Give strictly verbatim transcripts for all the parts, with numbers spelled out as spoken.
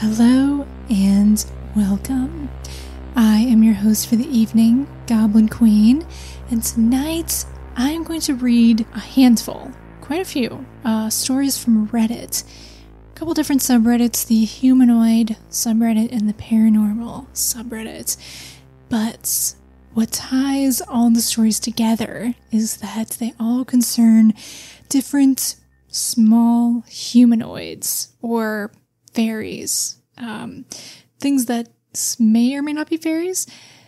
Hello and welcome. I am your host for the evening, Goblin Queen, and tonight I'm going to read a handful, quite a few, uh, stories from Reddit. A couple different subreddits, the humanoid subreddit and the paranormal subreddit. But what ties all the stories together is that they all concern different small humanoids or fairies, um, things that may or may not be fairies.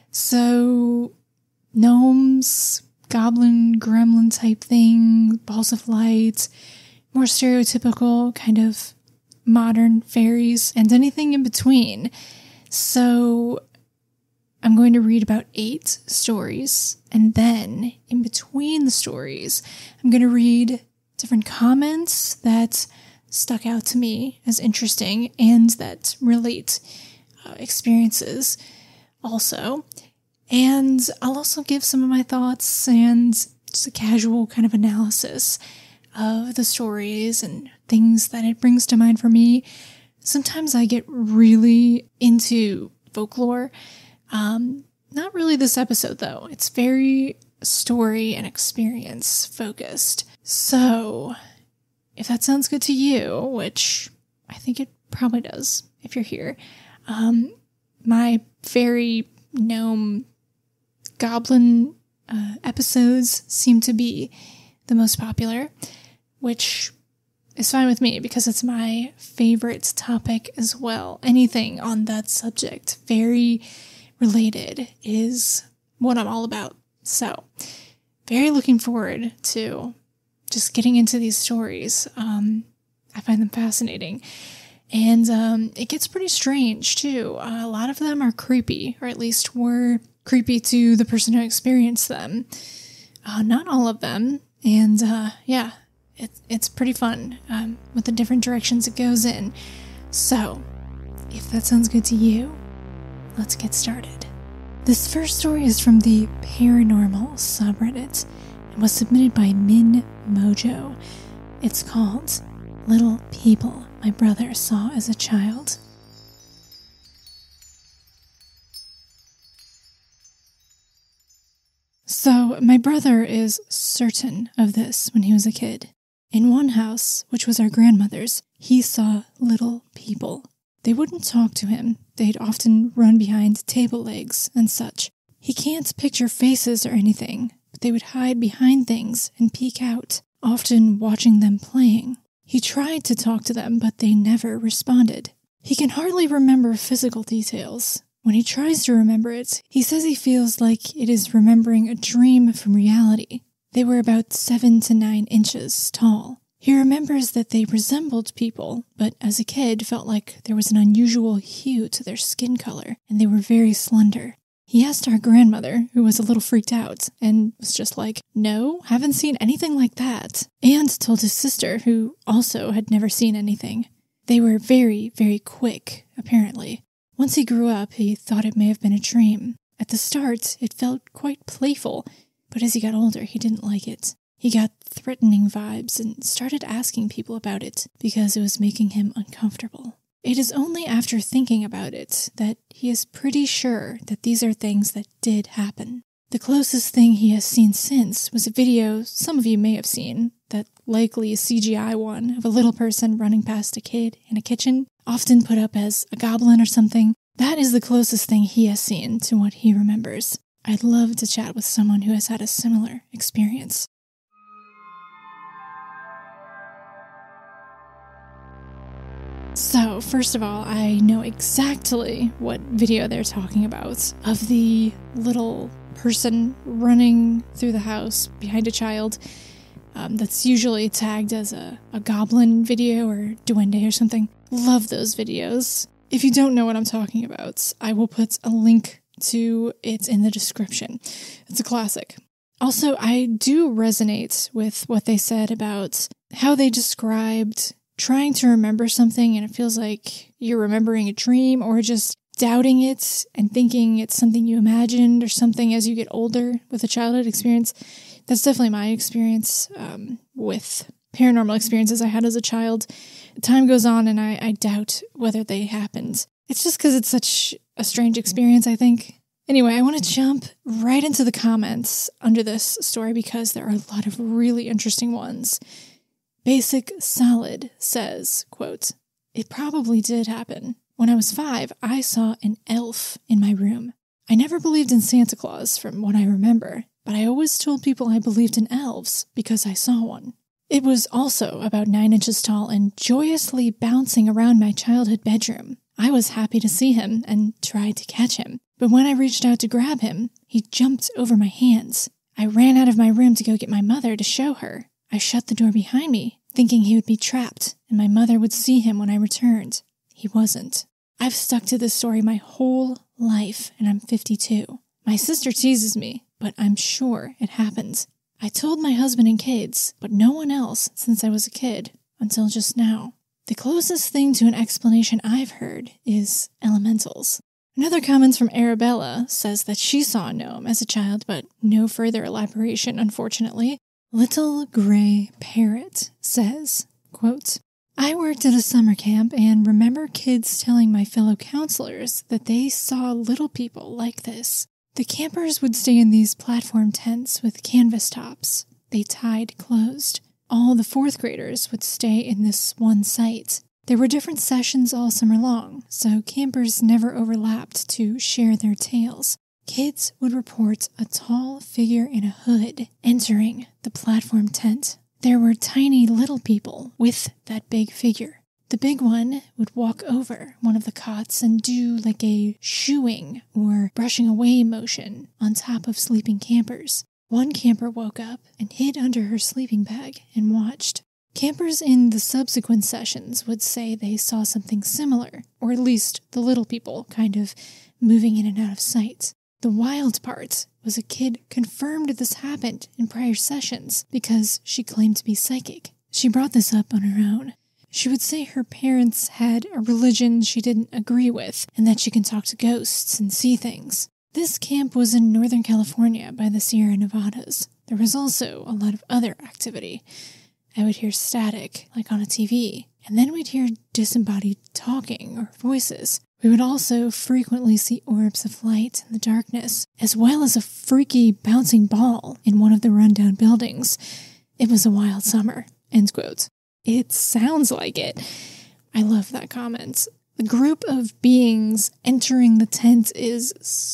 So gnomes, goblin, gremlin type thing, balls of light, more stereotypical kind of modern fairies, and anything in between. So I'm going to read about eight stories, and then in between the stories, I'm going to read different comments that stuck out to me as interesting and that relate uh, experiences also. And I'll also give some of my thoughts and just a casual kind of analysis of the stories and things that it brings to mind for me. Sometimes I get really into folklore. Um, not really this episode, though. It's very story and experience focused. So if that sounds good to you, which I think it probably does if you're here, um, my fairy, gnome, goblin uh, episodes seem to be the most popular, which is fine with me because it's my favorite topic as well. Anything on that subject, very related, is what I'm all about. So, very looking forward to just getting into these stories. Um, I find them fascinating. And um, it gets pretty strange, too. Uh, a lot of them are creepy, or at least were creepy to the person who experienced them. Uh, not all of them. And uh, yeah, it, it's pretty fun um, with the different directions it goes in. So, if that sounds good to you, let's get started. This first story is from the paranormal subreddit and was submitted by Min Mojo. It's called Little People My Brother Saw as a Child. So, my brother is certain of this when he was a kid. In one house, which was our grandmother's, he saw little people. They wouldn't talk to him. They'd often run behind table legs and such. He can't picture faces or anything, but they would hide behind things and peek out, often watching them playing. He tried to talk to them, but they never responded. He can hardly remember physical details. When he tries to remember it, he says he feels like it is remembering a dream from reality. They were about seven to nine inches tall. He remembers that they resembled people, but as a kid felt like there was an unusual hue to their skin color, and they were very slender. He asked our grandmother, who was a little freaked out, and was just like, no, haven't seen anything like that, and told his sister, who also had never seen anything. They were very, very quick, apparently. Once he grew up, he thought it may have been a dream. At the start, it felt quite playful, but as he got older, he didn't like it. He got threatening vibes and started asking people about it because it was making him uncomfortable. It is only after thinking about it that he is pretty sure that these are things that did happen. The closest thing he has seen since was a video some of you may have seen, that likely a C G I one of a little person running past a kid in a kitchen, often put up as a goblin or something. That is the closest thing he has seen to what he remembers. I'd love to chat with someone who has had a similar experience. So, first of all, I know exactly what video they're talking about, of the little person running through the house behind a child. Um, that's usually tagged as a, a goblin video or duende or something. Love those videos. If you don't know what I'm talking about, I will put a link to it in the description. It's a classic. Also, I do resonate with what they said about how they described trying to remember something and it feels like you're remembering a dream, or just doubting it and thinking it's something you imagined or something as you get older with a childhood experience. That's definitely my experience um, with paranormal experiences I had as a child. Time goes on and I, I doubt whether they happened. It's just because it's such a strange experience, I think. Anyway, I want to jump right into the comments under this story because there are a lot of really interesting ones. Basic Solid says, quote, "It probably did happen. When I was five, I saw an elf in my room. I never believed in Santa Claus from what I remember, but I always told people I believed in elves because I saw one. It was also about nine inches tall and joyously bouncing around my childhood bedroom. I was happy to see him and tried to catch him, but when I reached out to grab him, he jumped over my hands. I ran out of my room to go get my mother to show her. I shut the door behind me, thinking he would be trapped and my mother would see him when I returned. He wasn't. I've stuck to this story my whole life, and I'm fifty-two. My sister teases me, but I'm sure it happened. I told my husband and kids, but no one else since I was a kid, until just now. The closest thing to an explanation I've heard is elementals." Another comment from Arabella says that she saw a gnome as a child, but no further elaboration, unfortunately. Little Gray Parrot says, quote, "I worked at a summer camp and remember kids telling my fellow counselors that they saw little people like this. The campers would stay in these platform tents with canvas tops. They tied closed. All the fourth graders would stay in this one site. There were different sessions all summer long, so campers never overlapped to share their tales. Kids would report a tall figure in a hood entering the platform tent. There were tiny little people with that big figure. The big one would walk over one of the cots and do like a shooing or brushing away motion on top of sleeping campers. One camper woke up and hid under her sleeping bag and watched. Campers in the subsequent sessions would say they saw something similar, or at least the little people kind of moving in and out of sight. The wild part was a kid confirmed this happened in prior sessions because she claimed to be psychic. She brought this up on her own. She would say her parents had a religion she didn't agree with and that she can talk to ghosts and see things. This camp was in Northern California by the Sierra Nevadas. There was also a lot of other activity. I would hear static, like on a T V, and then we'd hear disembodied talking or voices. We would also frequently see orbs of light in the darkness, as well as a freaky bouncing ball in one of the rundown buildings. It was a wild summer." End quote. It sounds like it. I love that comment. The group of beings entering the tent is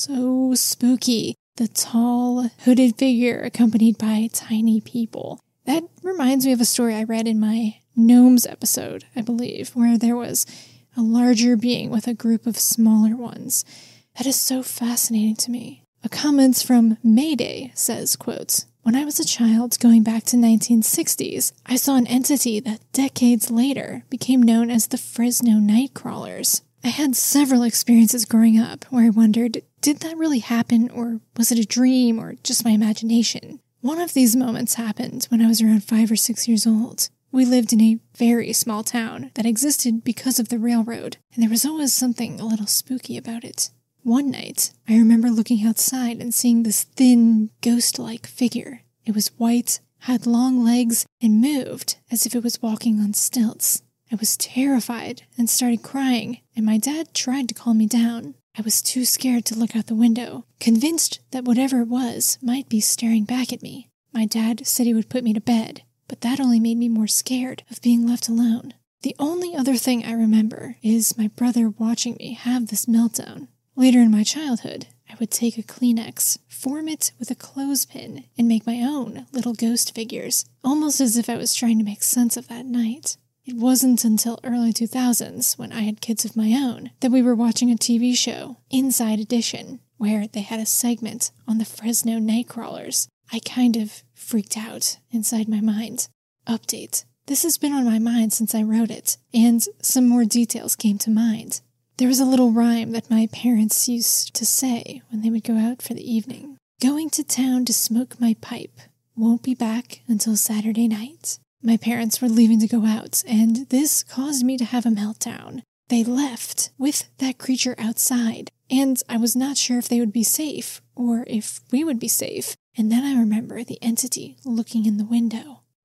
so spooky. The tall, hooded figure accompanied by tiny people. That reminds me of a story I read in my Gnomes episode, I believe, where there was a larger being with a group of smaller ones. That is so fascinating to me. A comment from Mayday says, quote, "When I was a child, going back to nineteen sixties, I saw an entity that decades later became known as the Fresno Nightcrawlers. I had several experiences growing up where I wondered, did that really happen, or was it a dream, or just my imagination? One of these moments happened when I was around five or six years old. We lived in a very small town that existed because of the railroad, and there was always something a little spooky about it. One night, I remember looking outside and seeing this thin, ghost-like figure. It was white, had long legs, and moved as if it was walking on stilts. I was terrified and started crying, and my dad tried to calm me down. I was too scared to look out the window, convinced that whatever it was might be staring back at me. My dad said he would put me to bed, but that only made me more scared of being left alone. The only other thing I remember is my brother watching me have this meltdown. Later in my childhood, I would take a Kleenex, form it with a clothespin, and make my own little ghost figures, almost as if I was trying to make sense of that night. It wasn't until early two thousands, when I had kids of my own, that we were watching a T V show, Inside Edition, where they had a segment on the Fresno Nightcrawlers. I kind of freaked out inside my mind. Update. This has been on my mind since I wrote it, and some more details came to mind. There was a little rhyme that my parents used to say when they would go out for the evening. Going to town to smoke my pipe. Won't be back until Saturday night. My parents were leaving to go out, and this caused me to have a meltdown. They left with that creature outside, and I was not sure if they would be safe, or if we would be safe. And then I remember the entity looking in the window.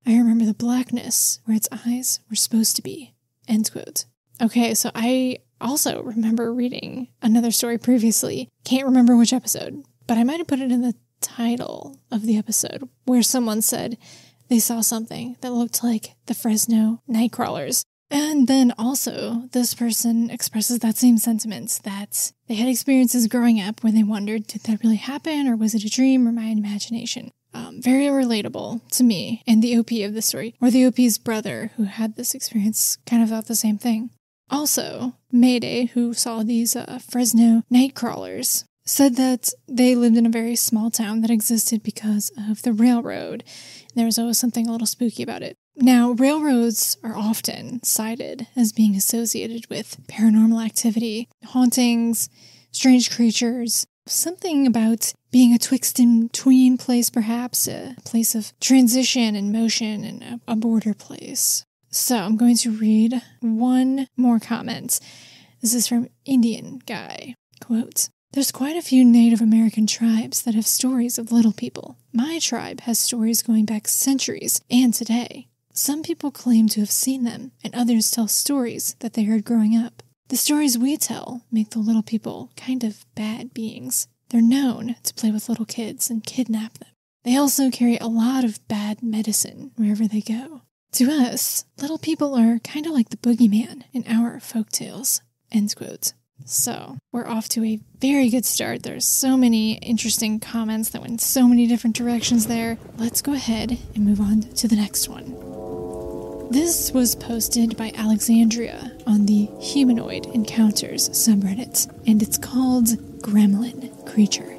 I remember the blackness where its eyes were supposed to be. End quote. Okay, so I also remember reading another story previously. Can't remember which episode, but I might have put it in the title of the episode where someone said they saw something that looked like the Fresno Nightcrawlers. And then also, this person expresses that same sentiment that they had experiences growing up where they wondered, did that really happen, or was it a dream or my imagination? Um, very relatable to me and the O P of the story, or the O P's brother who had this experience kind of thought the same thing. Also, Mayday, who saw these uh, Fresno Nightcrawlers, said that they lived in a very small town that existed because of the railroad. There was always something a little spooky about it. Now, railroads are often cited as being associated with paranormal activity, hauntings, strange creatures, something about being a twixt and tween place, perhaps, a place of transition and motion and a, a border place. So I'm going to read one more comment. This is from Indian Guy. Quote, "There's quite a few Native American tribes that have stories of little people. My tribe has stories going back centuries and today. Some people claim to have seen them, and others tell stories that they heard growing up. The stories we tell make the little people kind of bad beings. They're known to play with little kids and kidnap them. They also carry a lot of bad medicine wherever they go. To us, little people are kind of like the boogeyman in our folktales." End quote. So, we're off to a very good start. There's so many interesting comments that went so many different directions there. Let's go ahead and move on to the next one. This was posted by Alexandria on the Humanoid Encounters subreddit, and it's called Gremlin Creature.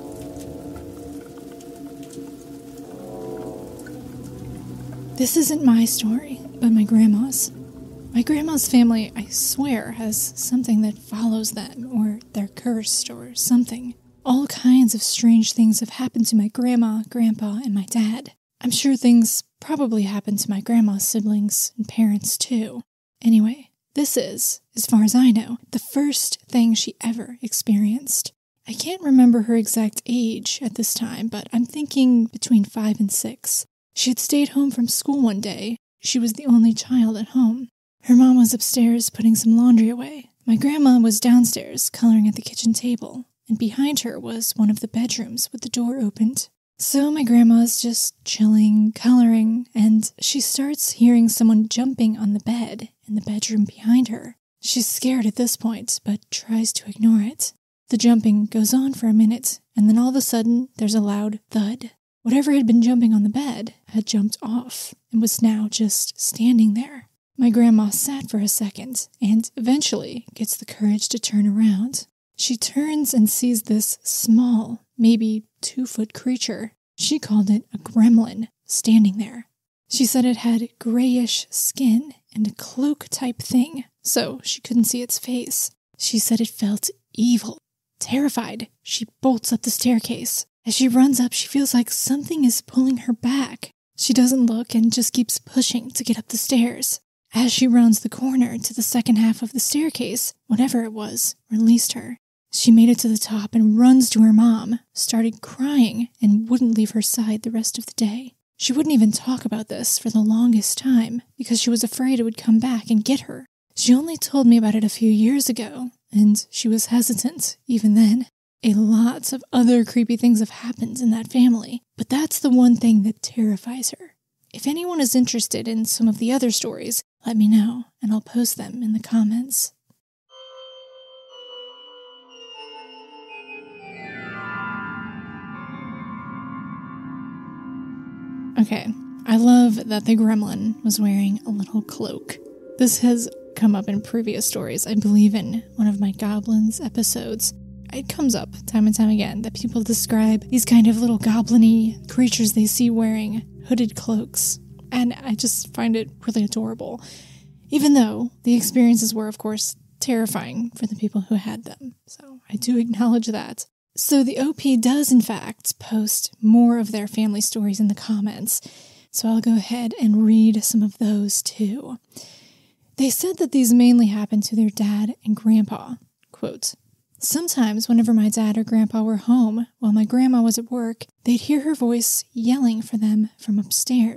This isn't my story, but my grandma's. My grandma's family, I swear, has something that follows them, or they're cursed, or something. All kinds of strange things have happened to my grandma, grandpa, and my dad. I'm sure things probably happened to my grandma's siblings and parents, too. Anyway, this is, as far as I know, the first thing she ever experienced. I can't remember her exact age at this time, but I'm thinking between five and six. She had stayed home from school one day. She was the only child at home. Her mom was upstairs putting some laundry away. My grandma was downstairs coloring at the kitchen table, and behind her was one of the bedrooms with the door opened. So my grandma's just chilling, coloring, and she starts hearing someone jumping on the bed in the bedroom behind her. She's scared at this point, but tries to ignore it. The jumping goes on for a minute, and then all of a sudden, there's a loud thud. Whatever had been jumping on the bed had jumped off and was now just standing there. My grandma sat for a second and eventually gets the courage to turn around. She turns and sees this small, maybe two-foot creature. She called it a gremlin, standing there. She said it had grayish skin and a cloak-type thing, so she couldn't see its face. She said it felt evil. Terrified, she bolts up the staircase. As she runs up, she feels like something is pulling her back. She doesn't look and just keeps pushing to get up the stairs. As she rounds the corner to the second half of the staircase, whatever it was released her. She made it to the top and runs to her mom, started crying, and wouldn't leave her side the rest of the day. She wouldn't even talk about this for the longest time because she was afraid it would come back and get her. She only told me about it a few years ago, and she was hesitant even then. A lot of other creepy things have happened in that family, but that's the one thing that terrifies her. If anyone is interested in some of the other stories, let me know, and I'll post them in the comments. Okay, I love that the gremlin was wearing a little cloak. This has come up in previous stories, I believe in one of my goblins episodes. It comes up time and time again that people describe these kind of little goblin-y creatures they see wearing hooded cloaks. And I just find it really adorable. Even though the experiences were, of course, terrifying for the people who had them. So I do acknowledge that. So the O P does, in fact, post more of their family stories in the comments. So I'll go ahead and read some of those too. They said that these mainly happened to their dad and grandpa. Quote, "Sometimes whenever my dad or grandpa were home while my grandma was at work, they'd hear her voice yelling for them from upstairs.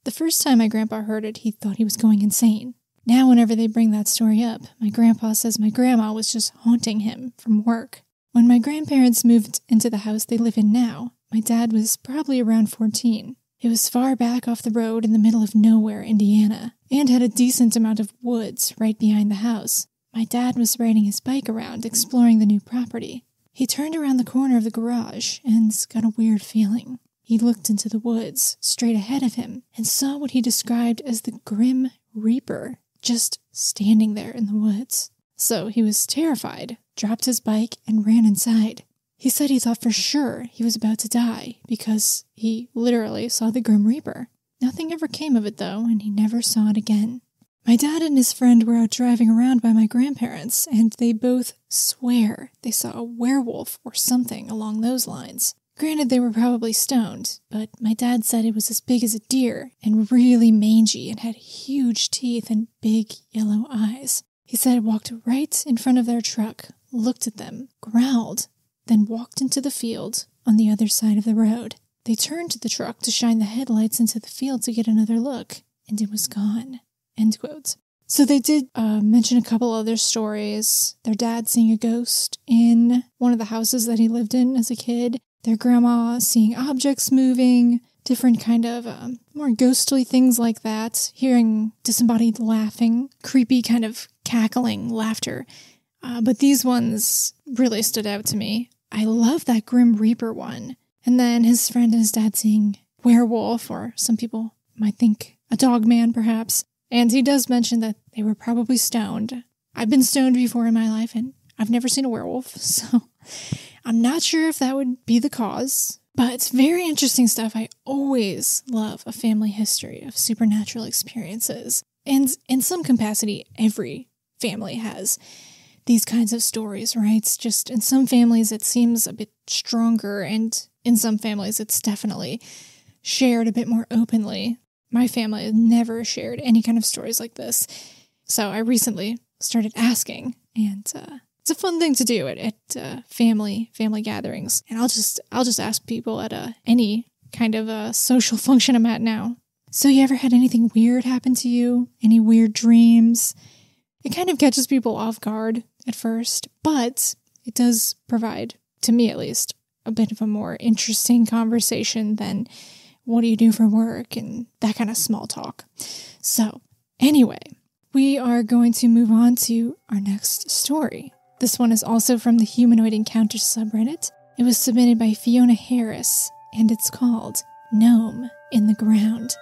The first time my grandpa heard it, he thought he was going insane. Now whenever they bring that story up, my grandpa says my grandma was just haunting him from work. When my grandparents moved into the house they live in now, my dad was probably around fourteen. It was far back off the road in the middle of nowhere, Indiana, and had a decent amount of woods right behind the house. My dad was riding his bike around, exploring the new property. He turned around the corner of the garage and got a weird feeling. He looked into the woods, straight ahead of him, and saw what he described as the Grim Reaper, just standing there in the woods. So he was terrified, dropped his bike, and ran inside. He said he thought for sure he was about to die because he literally saw the Grim Reaper. Nothing ever came of it, though, and he never saw it again. My dad and his friend were out driving around by my grandparents, and they both swear they saw a werewolf or something along those lines. Granted, they were probably stoned, but my dad said it was as big as a deer and really mangy and had huge teeth and big yellow eyes. He said it walked right in front of their truck, looked at them, growled, then walked into the field on the other side of the road. They turned to the truck to shine the headlights into the field to get another look, and it was gone. End quote. So they did uh, mention a couple other stories. Their dad seeing a ghost in one of the houses that he lived in as a kid. Their grandma seeing objects moving. Different kind of um, more ghostly things like that. Hearing disembodied laughing. Creepy kind of cackling laughter. Uh, but these ones really stood out to me. I love that Grim Reaper one. And then his friend and his dad seeing werewolf, or some people might think a dog man perhaps. And he does mention that they were probably stoned. I've been stoned before in my life, and I've never seen a werewolf, so I'm not sure if that would be the cause. But it's very interesting stuff. I always love a family history of supernatural experiences. And in some capacity, every family has these kinds of stories, right? It's just in some families it seems a bit stronger, and in some families it's definitely shared a bit more openly. My family has never shared any kind of stories like this. So I recently started asking, and uh, it's a fun thing to do at, at uh, family family gatherings. And I'll just I'll just ask people at uh, any kind of uh, social function I'm at now. So you ever had anything weird happen to you? Any weird dreams? It kind of catches people off guard at first, but it does provide, to me at least, a bit of a more interesting conversation than what do you do for work and that kind of small talk. So anyway, we are going to move on to our next story. This one is also from the Humanoid Encounters subreddit. It was submitted by Fiona Harris, and it's called Gnome in the Ground.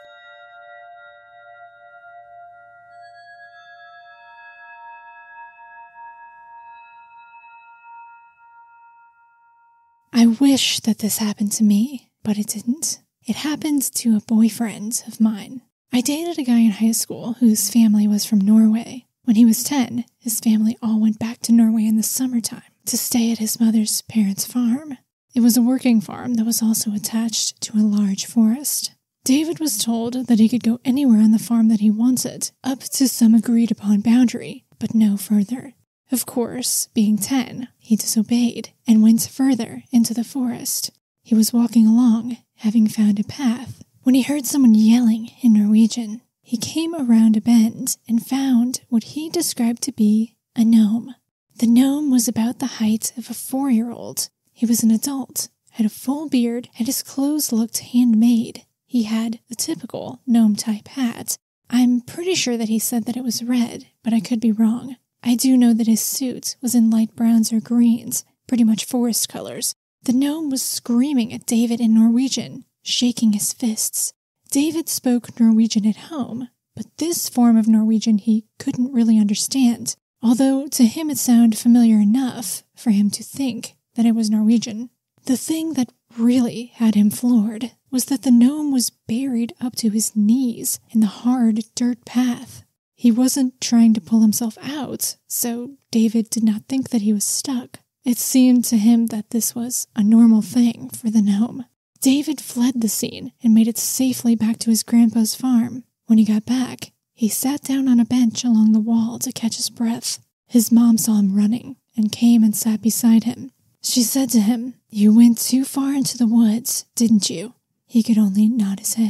I wish that this happened to me, but it didn't. It happened to a boyfriend of mine. I dated a guy in high school whose family was from Norway. When he was ten, his family all went back to Norway in the summertime to stay at his mother's parents' farm. It was a working farm that was also attached to a large forest. David was told that he could go anywhere on the farm that he wanted, up to some agreed-upon boundary, but no further. Of course, being ten, he disobeyed and went further into the forest. He was walking along, having found a path, when he heard someone yelling in Norwegian. He came around a bend and found what he described to be a gnome. The gnome was about the height of a four-year-old. He was an adult, had a full beard, and his clothes looked handmade. He had the typical gnome-type hat. I'm pretty sure that he said that it was red, but I could be wrong. I do know that his suit was in light browns or greens, pretty much forest colors. The gnome was screaming at David in Norwegian, shaking his fists. David spoke Norwegian at home, but this form of Norwegian he couldn't really understand, although to him it sounded familiar enough for him to think that it was Norwegian. The thing that really had him floored was that the gnome was buried up to his knees in the hard dirt path. He wasn't trying to pull himself out, so David did not think that he was stuck. It seemed to him that this was a normal thing for the gnome. David fled the scene and made it safely back to his grandpa's farm. When he got back, he sat down on a bench along the wall to catch his breath. His mom saw him running and came and sat beside him. She said to him, "You went too far into the woods, didn't you?" He could only nod his head.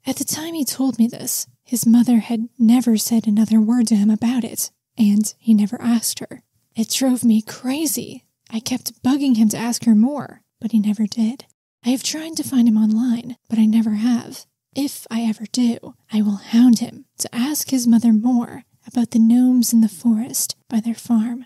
At the time he told me this, his mother had never said another word to him about it, and he never asked her. It drove me crazy. I kept bugging him to ask her more, but he never did. I have tried to find him online, but I never have. If I ever do, I will hound him to ask his mother more about the gnomes in the forest by their farm.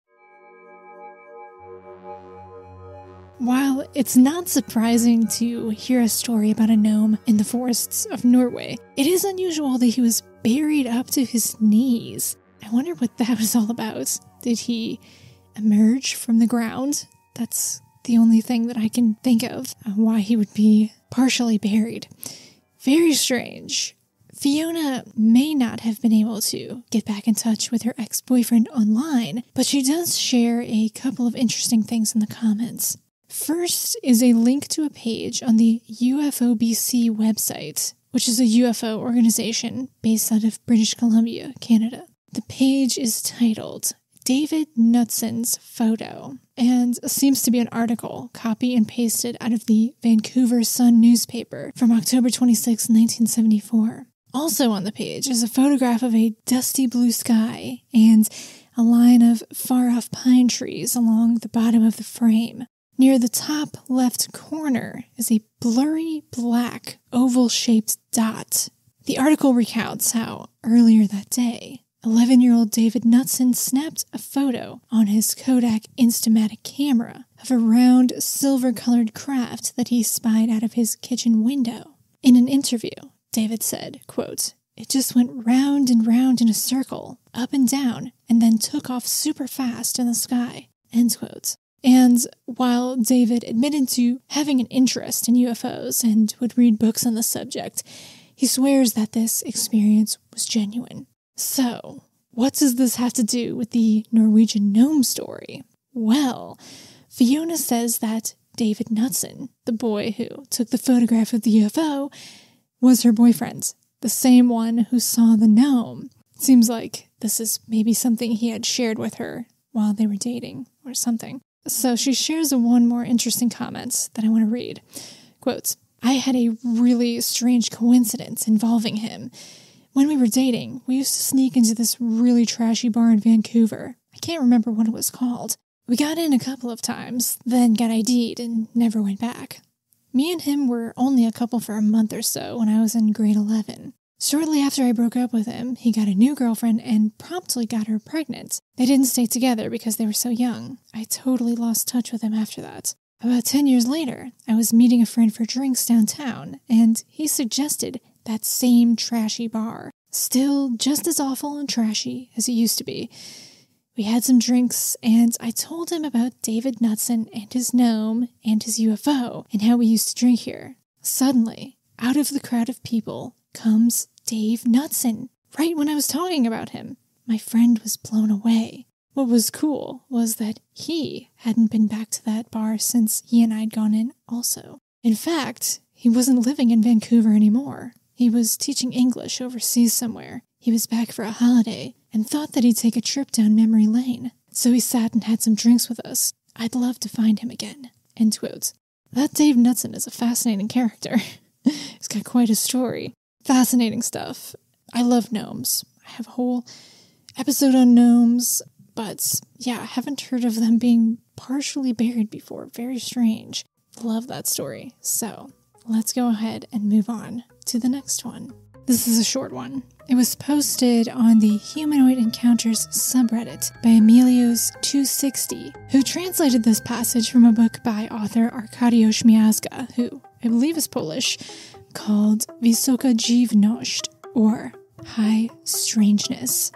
While it's not surprising to hear a story about a gnome in the forests of Norway, it is unusual that he was buried up to his knees. I wonder what that was all about. Did he emerge from the ground? That's the only thing that I can think of why he would be partially buried. Very strange. Fiona may not have been able to get back in touch with her ex-boyfriend online, but she does share a couple of interesting things in the comments. First is a link to a page on the U F O B C website, which is a U F O organization based out of British Columbia, Canada. The page is titled David Knutson's Photo, and seems to be an article copy and pasted out of the Vancouver Sun newspaper from October twenty-sixth, nineteen seventy-four. Also on the page is a photograph of a dusty blue sky and a line of far-off pine trees along the bottom of the frame. Near the top left corner is a blurry black oval-shaped dot. The article recounts how, earlier that day, eleven-year-old David Knutson snapped a photo on his Kodak Instamatic camera of a round, silver-colored craft that he spied out of his kitchen window. In an interview, David said, quote, "It just went round and round in a circle, up and down, and then took off super fast in the sky," end quote. And while David admitted to having an interest in U F Os and would read books on the subject, he swears that this experience was genuine. So, what does this have to do with the Norwegian gnome story? Well, Fiona says that David Knutson, the boy who took the photograph of the U F O, was her boyfriend, the same one who saw the gnome. It seems like this is maybe something he had shared with her while they were dating or something. So she shares one more interesting comment that I want to read. Quote, "I had a really strange coincidence involving him. When we were dating, we used to sneak into this really trashy bar in Vancouver. I can't remember what it was called. We got in a couple of times, then got I D'd and never went back. Me and him were only a couple for a month or so when I was in grade eleven. Shortly after I broke up with him, he got a new girlfriend and promptly got her pregnant. They didn't stay together because they were so young. I totally lost touch with him after that. About ten years later, I was meeting a friend for drinks downtown, and he suggested that same trashy bar. Still just as awful and trashy as it used to be. We had some drinks, and I told him about David Knutson and his gnome and his U F O and how we used to drink here. Suddenly, out of the crowd of people, comes Dave Knutson, right when I was talking about him. My friend was blown away. What was cool was that he hadn't been back to that bar since he and I had gone in also. In fact, he wasn't living in Vancouver anymore. He was teaching English overseas somewhere. He was back for a holiday and thought that he'd take a trip down memory lane. So he sat and had some drinks with us. I'd love to find him again." End quote. That Dave Knutson is a fascinating character. He's got quite a story. Fascinating stuff. I love gnomes. I have a whole episode on gnomes, but yeah, I haven't heard of them being partially buried before. Very strange. Love that story. So let's go ahead and move on to the next one. This is a short one. It was posted on the Humanoid Encounters subreddit by Emilios two sixty, who translated this passage from a book by author Arkadiusz Miazga, who I believe is Polish, called Wysoka Dziwność, or High Strangeness.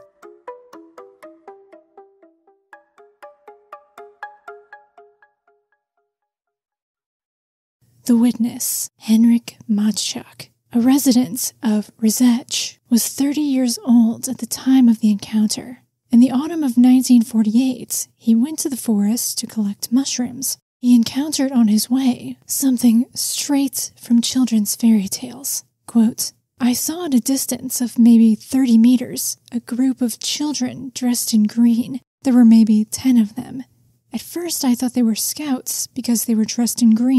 The witness, Henryk Matczak, a resident of Rzeszów, was thirty years old at the time of the encounter. In the autumn of nineteen forty-eight, he went to the forest to collect mushrooms. He encountered on his way something straight from children's fairy tales. Quote, "I saw at a distance of maybe thirty meters a group of children dressed in green. There were maybe ten of them. At first I thought they were scouts because they were dressed in green.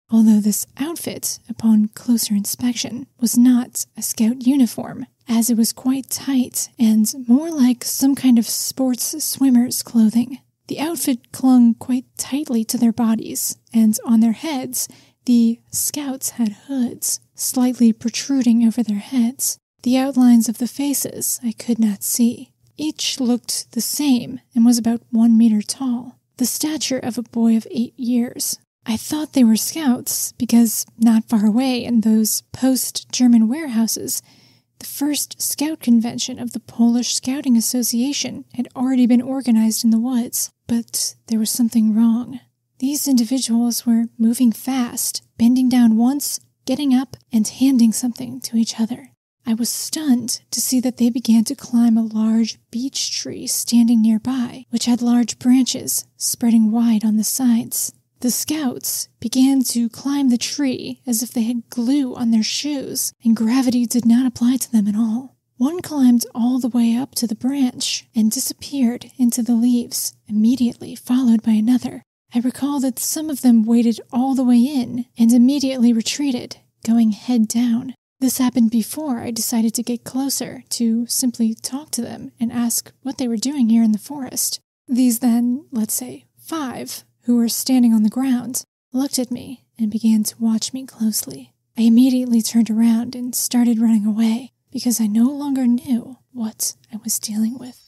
although this outfit, upon closer inspection, was not a Scout uniform, as it was quite tight and more like some kind of sports swimmer's clothing. The outfit clung quite tightly to their bodies, and on their heads, the Scouts had hoods, slightly protruding over their heads. The outlines of the faces I could not see. Each looked the same and was about one meter tall, the stature of a boy of eight years. I thought they were Scouts because not far away in those post-German warehouses, the first Scout convention of the Polish Scouting Association had already been organized in the woods. But there was something wrong. These individuals were moving fast, bending down once, getting up, and handing something to each other. I was stunned to see that they began to climb a large beech tree standing nearby, which had large branches spreading wide on the sides. The Scouts began to climb the tree as if they had glue on their shoes, and gravity did not apply to them at all. One climbed all the way up to the branch and disappeared into the leaves, immediately followed by another. I recall that some of them waded all the way in and immediately retreated, going head down. This happened before I decided to get closer to simply talk to them and ask what they were doing here in the forest. These then, let's say, five, who were standing on the ground, looked at me and began to watch me closely. I immediately turned around and started running away, because I no longer knew what I was dealing with.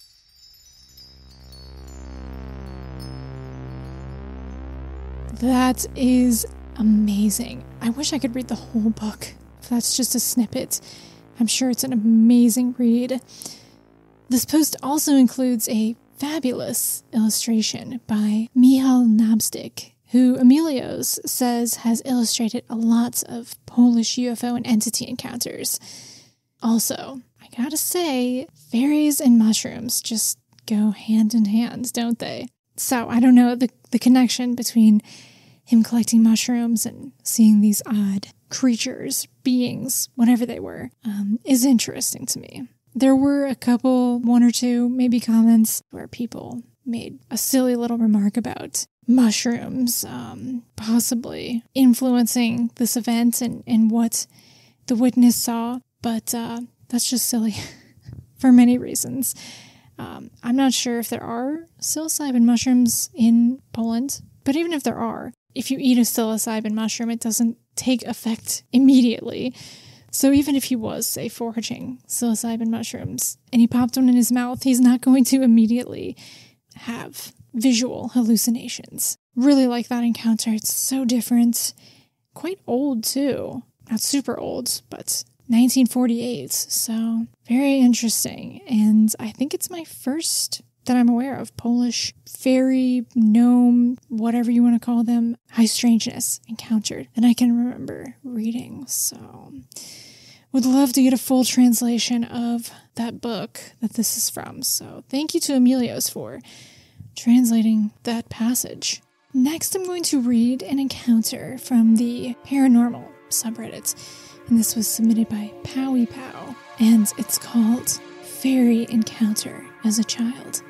That is amazing. I wish I could read the whole book. If that's just a snippet, I'm sure it's an amazing read. This post also includes a fabulous illustration by Michal Nabstik, who Emilios says has illustrated a lot of Polish U F O and entity encounters. Also, I gotta say, fairies and mushrooms just go hand in hand, don't they? So, I don't know, the, the connection between him collecting mushrooms and seeing these odd creatures, beings, whatever they were, um, is interesting to me. There were a couple, one or two, maybe comments where people made a silly little remark about mushrooms um, possibly influencing this event and, and what the witness saw. But uh, that's just silly for many reasons. Um, I'm not sure if there are psilocybin mushrooms in Poland, but even if there are, if you eat a psilocybin mushroom, it doesn't take effect immediately. So even if he was, say, foraging psilocybin mushrooms and he popped one in his mouth, he's not going to immediately have visual hallucinations. Really like that encounter. It's so different. Quite old, too. Not super old, but nineteen forty-eight, so very interesting. And I think it's my first that I'm aware of Polish fairy, gnome, whatever you want to call them, high strangeness encountered that I can remember reading. So would love to get a full translation of that book that this is from. So thank you to Emilios for translating that passage. Next, I'm going to read an encounter from the paranormal subreddit. And this was submitted by Powie Pow, and it's called Fairy Encounter as a Child.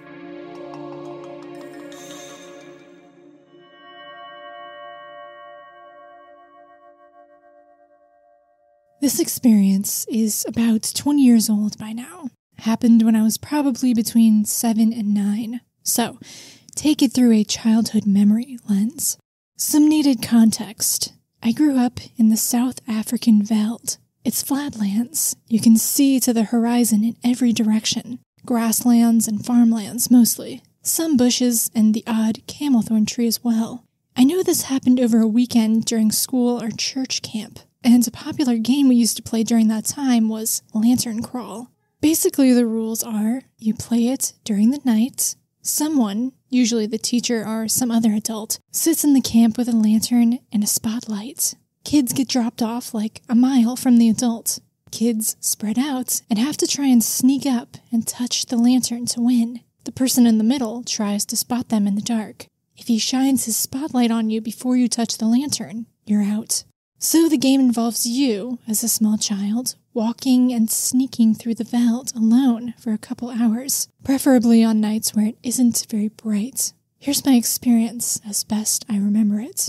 This experience is about twenty years old by now. Happened when I was probably between seven and nine. So, take it through a childhood memory lens. Some needed context. I grew up in the South African Veld. It's flatlands. You can see to the horizon in every direction. Grasslands and farmlands, mostly. Some bushes and the odd camelthorn tree as well. I know this happened over a weekend during school or church camp, and a popular game we used to play during that time was Lantern Crawl. Basically, the rules are, you play it during the night. Someone, usually the teacher or some other adult, sits in the camp with a lantern and a spotlight. Kids get dropped off like a mile from the adult. Kids spread out and have to try and sneak up and touch the lantern to win. The person in the middle tries to spot them in the dark. If he shines his spotlight on you before you touch the lantern, you're out. So the game involves you, as a small child, walking and sneaking through the veld alone for a couple hours, preferably on nights where it isn't very bright. Here's my experience as best I remember it.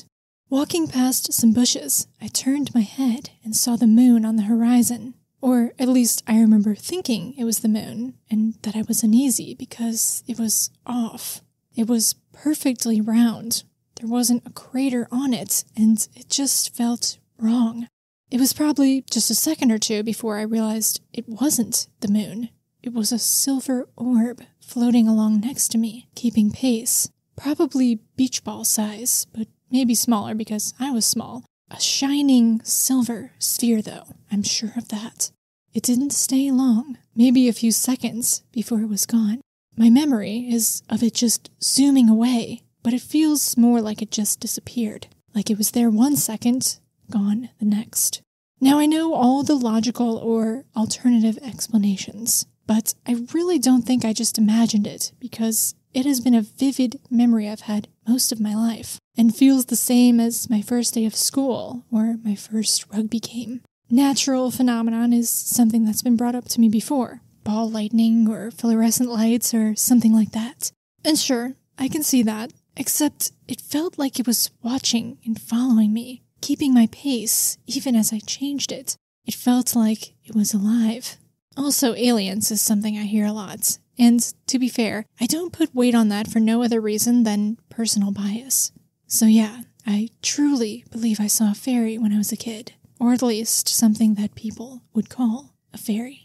Walking past some bushes, I turned my head and saw the moon on the horizon. Or at least I remember thinking it was the moon, and that I was uneasy because it was off. It was perfectly round. There wasn't a crater on it, and it just felt wrong. It was probably just a second or two before I realized it wasn't the moon. It was a silver orb floating along next to me, keeping pace. Probably beach ball size, but maybe smaller because I was small. A shining silver sphere, though, I'm sure of that. It didn't stay long, maybe a few seconds before it was gone. My memory is of it just zooming away, but it feels more like it just disappeared. Like it was there one second, gone the next. Now I know all the logical or alternative explanations, but I really don't think I just imagined it because it has been a vivid memory I've had most of my life and feels the same as my first day of school or my first rugby game. Natural phenomenon is something that's been brought up to me before. Ball lightning or fluorescent lights or something like that. And sure, I can see that, except it felt like it was watching and following me, keeping my pace even as I changed it. It felt like it was alive. Also, aliens is something I hear a lot. And to be fair, I don't put weight on that for no other reason than personal bias. So yeah, I truly believe I saw a fairy when I was a kid. Or at least something that people would call a fairy.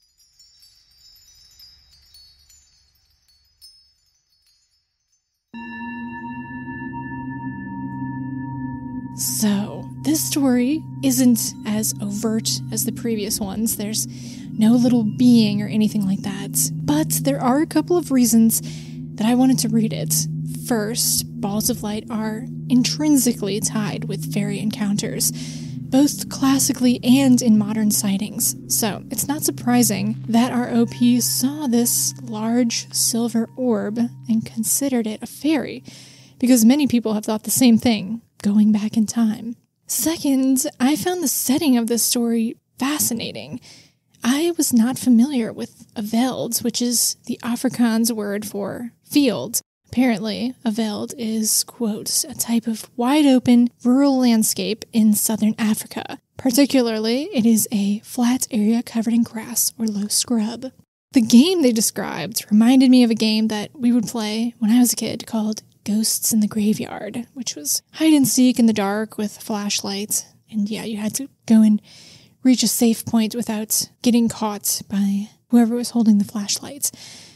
So, this story isn't as overt as the previous ones. There's no little being or anything like that. But there are a couple of reasons that I wanted to read it. First, balls of light are intrinsically tied with fairy encounters, both classically and in modern sightings. So, it's not surprising that our O P saw this large silver orb and considered it a fairy, because many people have thought the same thing, going back in time. Second, I found the setting of this story fascinating. I was not familiar with a veld, which is the Afrikaans word for field. Apparently, a veld is, quote, a type of wide-open rural landscape in southern Africa. Particularly, it is a flat area covered in grass or low scrub. The game they described reminded me of a game that we would play when I was a kid called Ghosts in the Graveyard, which was hide and seek in the dark with a flashlight. And yeah, you had to go and reach a safe point without getting caught by whoever was holding the flashlight.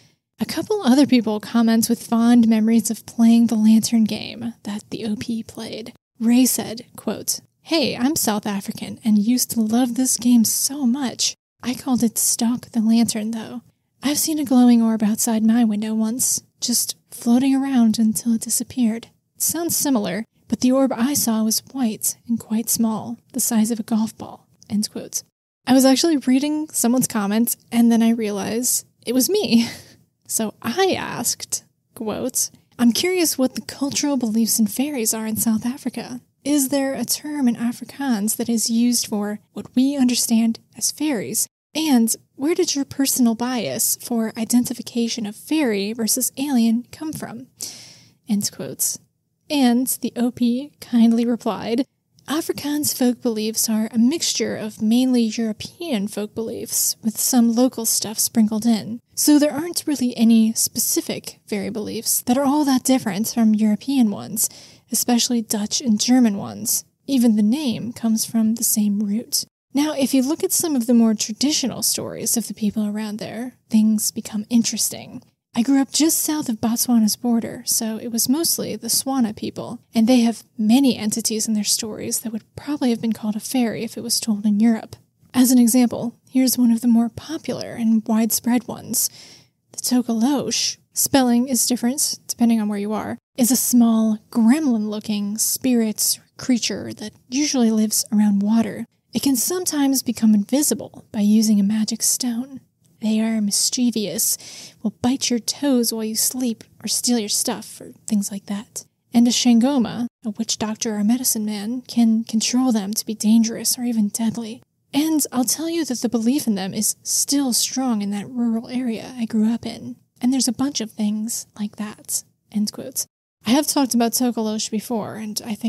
A couple other people comment with fond memories of playing the lantern game that the O P played. Ray said, quote, "Hey, I'm South African and used to love this game so much. I called it Stalk the Lantern, though. I've seen a glowing orb outside my window once, just floating around until it disappeared. It sounds similar, but the orb I saw was white and quite small, the size of a golf ball." End quote. I was actually reading someone's comment, and then I realized it was me. So I asked, quote, "I'm curious what the cultural beliefs in fairies are in South Africa. Is there a term in Afrikaans that is used for what we understand as fairies? And where did your personal bias for identification of fairy versus alien come from?" End quotes. And the O P kindly replied, "Afrikaans folk beliefs are a mixture of mainly European folk beliefs, with some local stuff sprinkled in. So there aren't really any specific fairy beliefs that are all that different from European ones, especially Dutch and German ones. Even the name comes from the same root." Now, if you look at some of the more traditional stories of the people around there, things become interesting. I grew up just south of Botswana's border, so it was mostly the Swana people, and they have many entities in their stories that would probably have been called a fairy if it was told in Europe. As an example, here's one of the more popular and widespread ones. The Tokoloshe, spelling is different depending on where you are, is a small, gremlin-looking spirit creature that usually lives around water. It can sometimes become invisible by using a magic stone. They are mischievous, will bite your toes while you sleep or steal your stuff or things like that. And a Shangoma, a witch doctor or medicine man, can control them to be dangerous or even deadly. And I'll tell you that the belief in them is still strong in that rural area I grew up in. And there's a bunch of things like that. End quote. I have talked about Tokoloshe before, and I think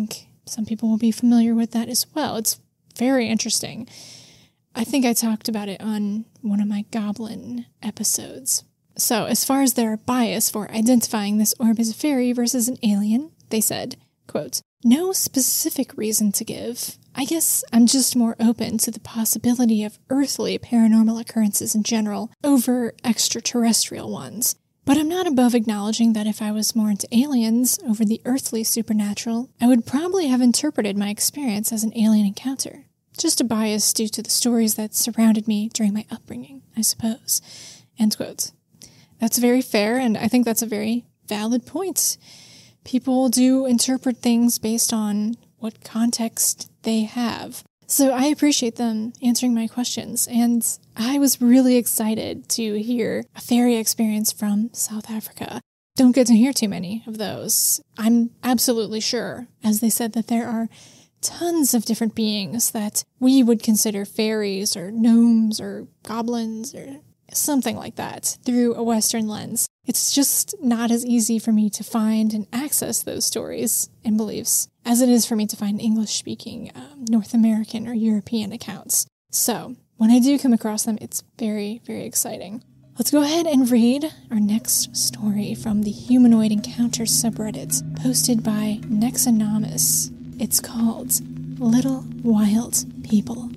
some people will be familiar with that as well. It's very interesting. I think I talked about it on one of my goblin episodes. So, as far as their bias for identifying this orb as a fairy versus an alien, they said, quote, "No specific reason to give. I guess I'm just more open to the possibility of earthly paranormal occurrences in general over extraterrestrial ones. But I'm not above acknowledging that if I was more into aliens over the earthly supernatural, I would probably have interpreted my experience as an alien encounter. Just a bias due to the stories that surrounded me during my upbringing, I suppose." End quote. That's very fair, and I think that's a very valid point. People do interpret things based on what context they have. So I appreciate them answering my questions, and I was really excited to hear a fairy experience from South Africa. Don't get to hear too many of those. I'm absolutely sure, as they said, that there are tons of different beings that we would consider fairies or gnomes or goblins or something like that through a Western lens. It's just not as easy for me to find and access those stories and beliefs as it is for me to find English-speaking um, North American or European accounts. So when I do come across them, it's very, very exciting. Let's go ahead and read our next story from the Humanoid Encounters subreddit posted by Nexanonymous. It's called Little Wild People.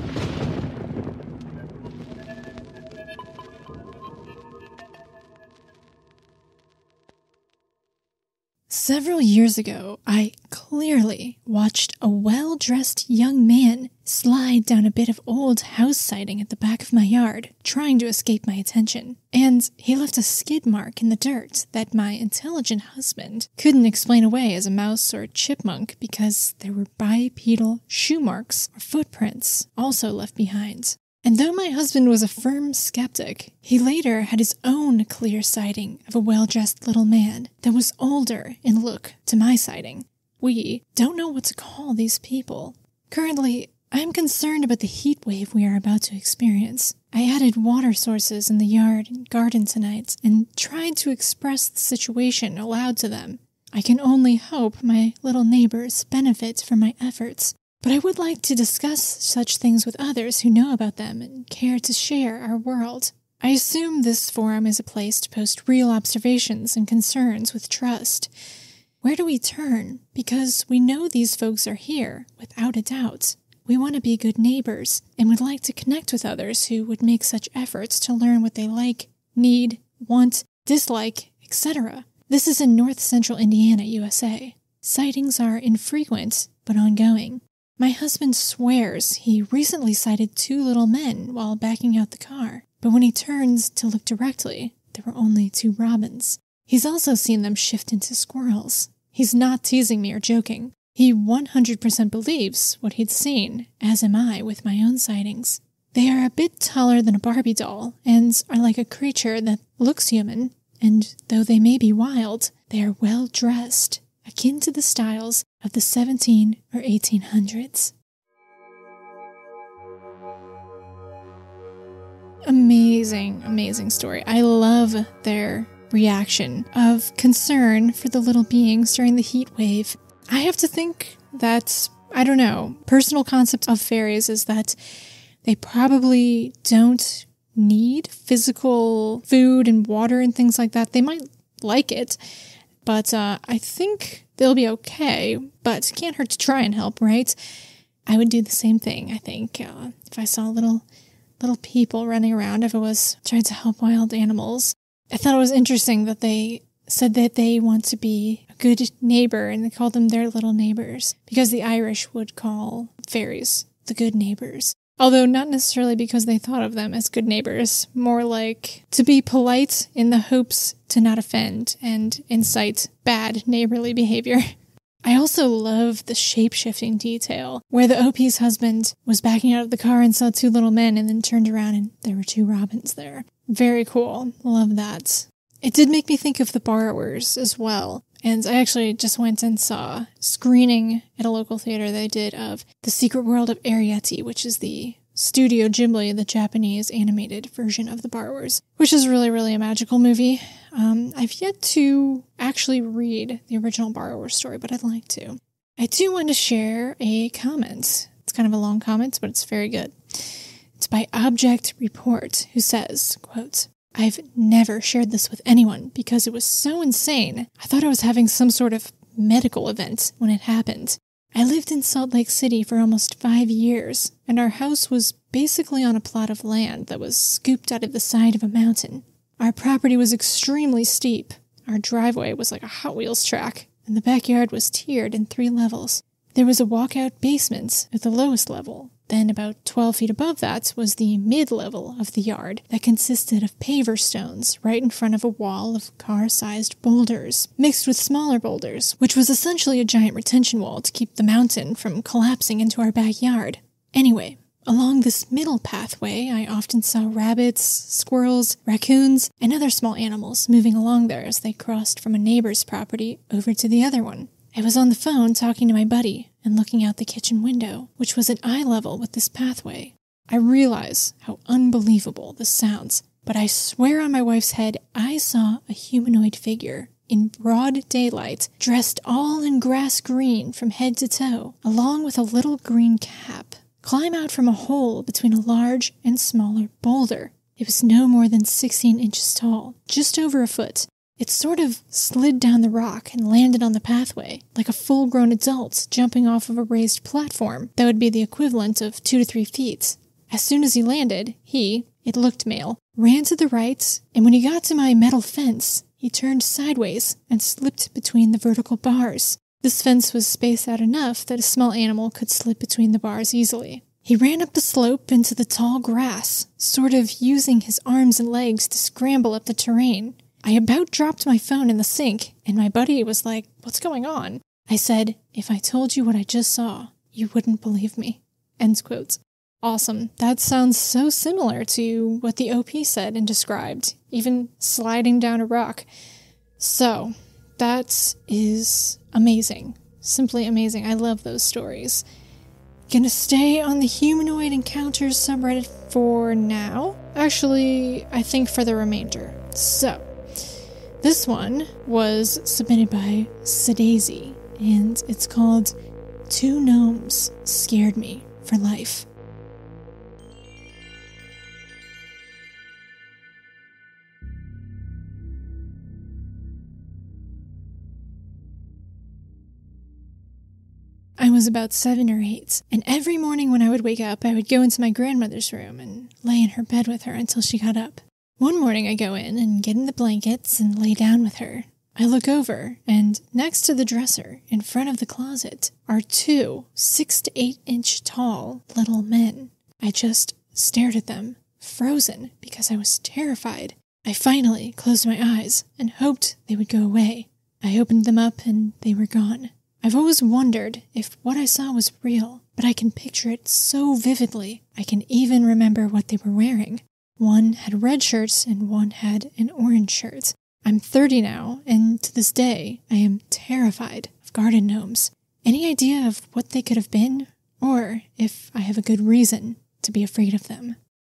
Several years ago, I clearly watched a well-dressed young man slide down a bit of old house siding at the back of my yard, trying to escape my attention. And he left a skid mark in the dirt that my intelligent husband couldn't explain away as a mouse or a chipmunk because there were bipedal shoe marks or footprints also left behind. And though my husband was a firm skeptic, he later had his own clear sighting of a well-dressed little man that was older in look to my sighting. We don't know what to call these people. Currently, I am concerned about the heat wave we are about to experience. I added water sources in the yard and garden tonight and tried to express the situation aloud to them. I can only hope my little neighbors benefit from my efforts. But I would like to discuss such things with others who know about them and care to share our world. I assume this forum is a place to post real observations and concerns with trust. Where do we turn? Because we know these folks are here, without a doubt. We want to be good neighbors and would like to connect with others who would make such efforts to learn what they like, need, want, dislike, et cetera. This is in North Central Indiana, U S A. Sightings are infrequent, but ongoing. My husband swears he recently sighted two little men while backing out the car, but when he turns to look directly, there were only two robins. He's also seen them shift into squirrels. He's not teasing me or joking. He one hundred percent believes what he'd seen, as am I with my own sightings. They are a bit taller than a Barbie doll and are like a creature that looks human, and though they may be wild, they are well dressed, akin to the styles of the seventeen or eighteen hundreds. Amazing, amazing story. I love their reaction of concern for the little beings during the heat wave. I have to think that, I don't know, personal concept of fairies is that they probably don't need physical food and water and things like that. They might like it, but uh, I think they'll be okay, but can't hurt to try and help, right? I would do the same thing, I think, uh, if I saw little little people running around, if I was trying to help wild animals. I thought it was interesting that they said that they want to be a good neighbor, and they called them their little neighbors, because the Irish would call fairies the good neighbors. Although not necessarily because they thought of them as good neighbors, more like to be polite in the hopes to not offend and incite bad neighborly behavior. I also love the shape-shifting detail, where the O P's husband was backing out of the car and saw two little men and then turned around and there were two robins there. Very cool. Love that. It did make me think of The Borrowers as well. And I actually just went and saw a screening at a local theater they did of The Secret World of Arrietty, which is the Studio Ghibli, the Japanese animated version of The Borrowers, which is really, really a magical movie. Um, I've yet to actually read the original Borrower story, but I'd like to. I do want to share a comment. It's kind of a long comment, but it's very good. It's by Object Report, who says, quote, I've never shared this with anyone because it was so insane. I thought I was having some sort of medical event when it happened. I lived in Salt Lake City for almost five years, and our house was basically on a plot of land that was scooped out of the side of a mountain. Our property was extremely steep. Our driveway was like a Hot Wheels track, and the backyard was tiered in three levels. There was a walkout basement at the lowest level. Then about twelve feet above that was the mid-level of the yard that consisted of paver stones right in front of a wall of car-sized boulders, mixed with smaller boulders, which was essentially a giant retention wall to keep the mountain from collapsing into our backyard. Anyway, along this middle pathway, I often saw rabbits, squirrels, raccoons, and other small animals moving along there as they crossed from a neighbor's property over to the other one. I was on the phone talking to my buddy and looking out the kitchen window, which was at eye level with this pathway. I realize how unbelievable this sounds, but I swear on my wife's head I saw a humanoid figure in broad daylight, dressed all in grass green from head to toe, along with a little green cap, climb out from a hole between a large and smaller boulder. It was no more than sixteen inches tall, just over a foot. It sort of slid down the rock and landed on the pathway, like a full-grown adult jumping off of a raised platform that would be the equivalent of two to three feet. As soon as he landed, he, it looked male, ran to the right, and when he got to my metal fence, he turned sideways and slipped between the vertical bars. This fence was spaced out enough that a small animal could slip between the bars easily. He ran up the slope into the tall grass, sort of using his arms and legs to scramble up the terrain. I about dropped my phone in the sink, and my buddy was like, what's going on? I said, if I told you what I just saw, you wouldn't believe me. End quote. Awesome. That sounds so similar to what the O P said and described, even sliding down a rock. So, that is amazing. Simply amazing. I love those stories. Gonna stay on the humanoid encounters subreddit for now. Actually, I think for the remainder. So, this one was submitted by Sadaisy, and it's called Two Gnomes Scared Me for Life. I was about seven or eight, and every morning when I would wake up, I would go into my grandmother's room and lay in her bed with her until she got up. One morning I go in and get in the blankets and lay down with her. I look over, and next to the dresser, in front of the closet, are two six to eight inch tall little men. I just stared at them, frozen, because I was terrified. I finally closed my eyes and hoped they would go away. I opened them up and they were gone. I've always wondered if what I saw was real, but I can picture it so vividly. I can even remember what they were wearing. One had red shirts and one had an orange shirt. I'm thirty now, and to this day, I am terrified of garden gnomes. Any idea of what they could have been? Or if I have a good reason to be afraid of them?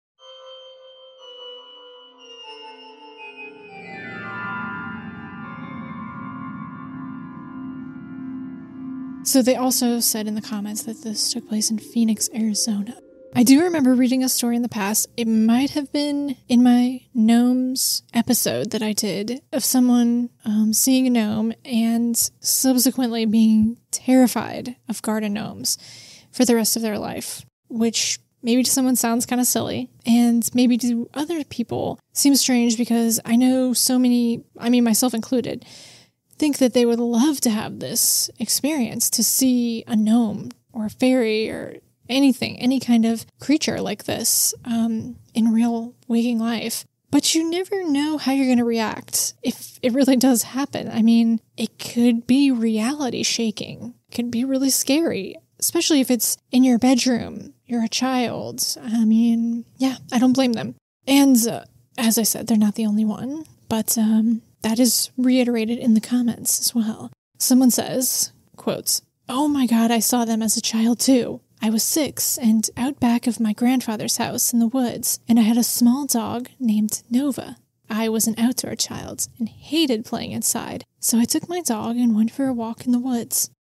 So they also said in the comments that this took place in Phoenix, Arizona. I do remember reading a story in the past, it might have been in my gnomes episode that I did, of someone um, seeing a gnome and subsequently being terrified of garden gnomes for the rest of their life, which maybe to someone sounds kind of silly, and maybe to other people seems strange because I know so many, I mean myself included, think that they would love to have this experience, to see a gnome or a fairy or anything, any kind of creature like this um, in real waking life. But you never know how you're going to react if it really does happen. I mean, it could be reality shaking. It could be really scary, especially if it's in your bedroom. You're a child. I mean, yeah, I don't blame them. And uh, as I said, they're not the only one, but um, that is reiterated in the comments as well. Someone says, quotes, "Oh my God, I saw them as a child too. I was six and out back of my grandfather's house in the woods, and I had a small dog named Nova. I was an outdoor child and hated playing inside, so I took my dog and went for a walk in the woods.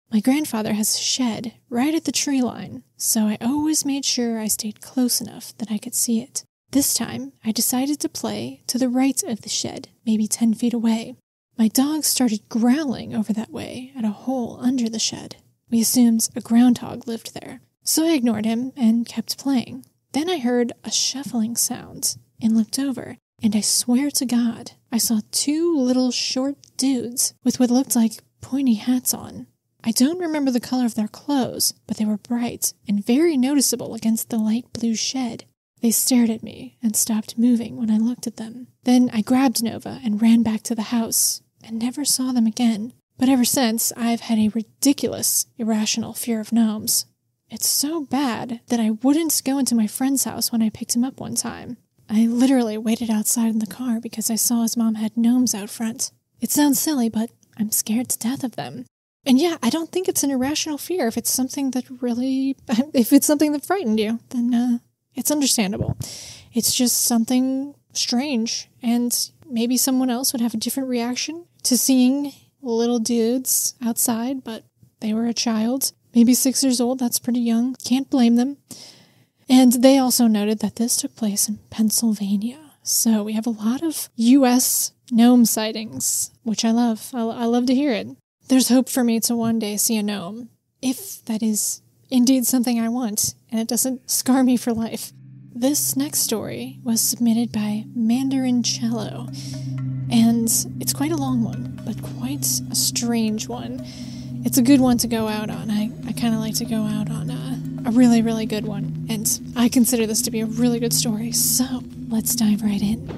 My grandfather has a shed right at the tree line, so I always made sure I stayed close enough that I could see it. This time, I decided to play to the right of the shed, maybe ten feet away. My dog started growling over that way at a hole under the shed. We assumed a groundhog lived there, so I ignored him and kept playing. Then I heard a shuffling sound and looked over, and I swear to God, I saw two little short dudes with what looked like pointy hats on. I don't remember the color of their clothes, but they were bright and very noticeable against the light blue shed. They stared at me and stopped moving when I looked at them. Then I grabbed Nova and ran back to the house and never saw them again. But ever since, I've had a ridiculous, irrational fear of gnomes. It's so bad that I wouldn't go into my friend's house when I picked him up one time. I literally waited outside in the car because I saw his mom had gnomes out front. It sounds silly, but I'm scared to death of them. And yeah, I don't think it's an irrational fear. If it's something that really, if it's something that frightened you, then uh, it's understandable. It's just something strange, and maybe someone else would have a different reaction to seeing little dudes outside, but they were a child, maybe six years old. That's pretty young. Can't blame them. And they also noted that this took place in Pennsylvania. So we have a lot of U S gnome sightings, which I love. I, I love to hear it. There's hope for me to one day see a gnome, if that is indeed something I want, and it doesn't scar me for life. This next story was submitted by Mandarin Cello, and it's quite a long one, but quite a strange one. It's a good one to go out on. I, I kind of like to go out on a, a really, really good one, and I consider this to be a really good story, so let's dive right in.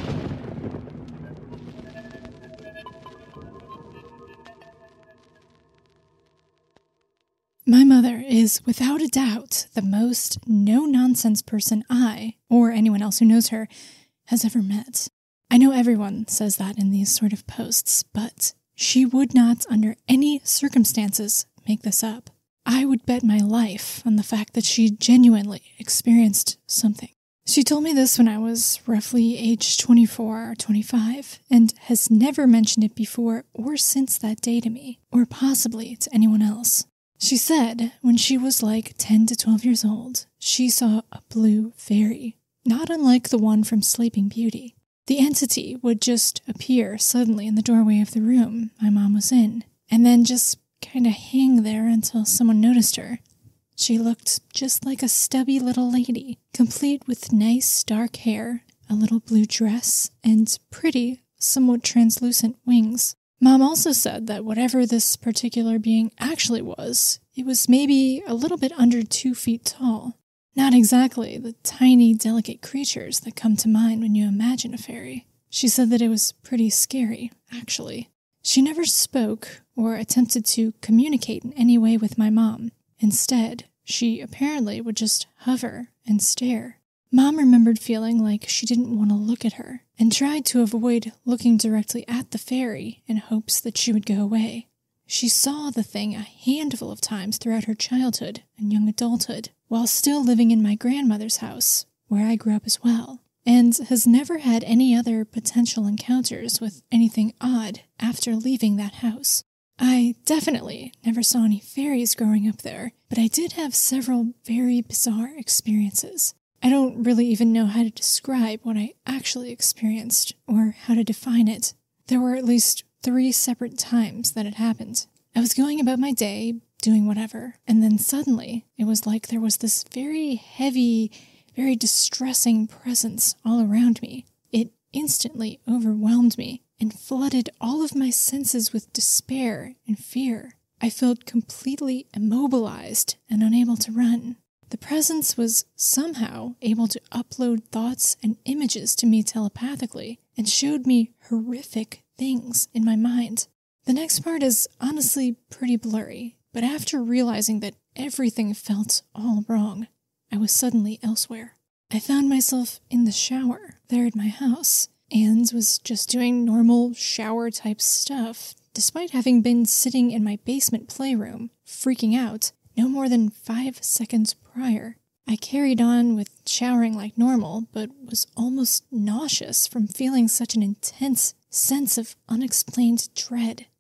My mother is, without a doubt, the most no-nonsense person I, or anyone else who knows her, has ever met. I know everyone says that in these sort of posts, but she would not, under any circumstances, make this up. I would bet my life on the fact that she genuinely experienced something. She told me this when I was roughly age twenty-four or twenty-five, and has never mentioned it before or since that day to me, or possibly to anyone else. She said when she was like ten to twelve years old, she saw a blue fairy, not unlike the one from Sleeping Beauty. The entity would just appear suddenly in the doorway of the room my mom was in, and then just kind of hang there until someone noticed her. She looked just like a stubby little lady, complete with nice dark hair, a little blue dress, and pretty, somewhat translucent wings. Mom also said that whatever this particular being actually was, it was maybe a little bit under two feet tall. Not exactly the tiny, delicate creatures that come to mind when you imagine a fairy. She said that it was pretty scary, actually. She never spoke or attempted to communicate in any way with my mom. Instead, she apparently would just hover and stare. Mom remembered feeling like she didn't want to look at her, and tried to avoid looking directly at the fairy in hopes that she would go away. She saw the thing a handful of times throughout her childhood and young adulthood, while still living in my grandmother's house, where I grew up as well, and has never had any other potential encounters with anything odd after leaving that house. I definitely never saw any fairies growing up there, but I did have several very bizarre experiences. I don't really even know how to describe what I actually experienced, or how to define it. There were at least three separate times that it happened. I was going about my day, doing whatever, and then suddenly, it was like there was this very heavy, very distressing presence all around me. It instantly overwhelmed me, and flooded all of my senses with despair and fear. I felt completely immobilized and unable to run. The presence was somehow able to upload thoughts and images to me telepathically, and showed me horrific things in my mind. The next part is honestly pretty blurry, but after realizing that everything felt all wrong, I was suddenly elsewhere. I found myself in the shower there at my house, and was just doing normal shower-type stuff, despite having been sitting in my basement playroom, freaking out, no more than five seconds prior. I carried on with showering like normal, but was almost nauseous from feeling such an intense sense of unexplained dread.